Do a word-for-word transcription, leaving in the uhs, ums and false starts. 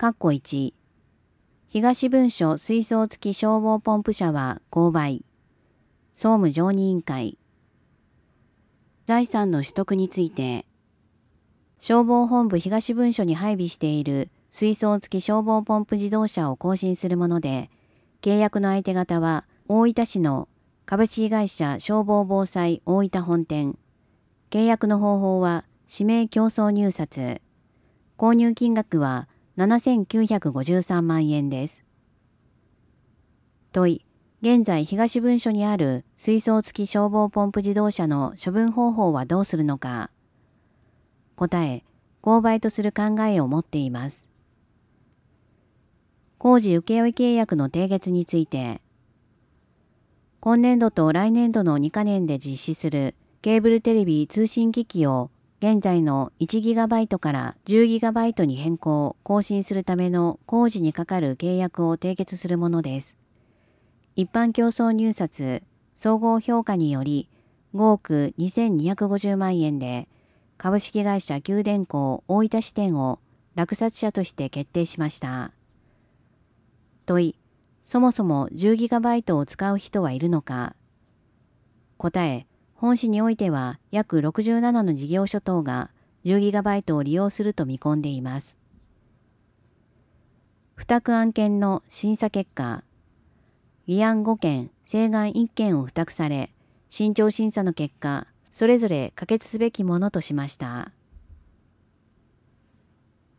いち、東文書水槽付き消防ポンプ車は購買。総務常任委員会。財産の取得について、消防本部東文書に配備している水槽付き消防ポンプ自動車を更新するもので、契約の相手方は大分市の株式会社消防防災大分本店。契約の方法は指名競争入札。購入金額はななせんきゅうひゃくごじゅうさんまんえんです。問い、現在東文書にある水槽付き消防ポンプ自動車の処分方法はどうするのか。答え、購買とする考えを持っています。工事請負契約の締結について、今年度と来年度のにかねんで実施するケーブルテレビ通信機器を現在の いちギガバイト から じゅうギガバイト に変更・更新するための工事にかかる契約を締結するものです。一般競争入札、総合評価によりごおくにせんにひゃくごじゅうまんえんで株式会社九電工大分支店を落札者として決定しました。問い、そもそも じゅうギガバイト を使う人はいるのか。答え、本市においては約ろくじゅうななの事業所等が じゅうギガバイト を利用すると見込んでいます。付託案件の審査結果、議案ごけん、請願いっけんを付託され、慎重審査の結果、それぞれ可決すべきものとしました。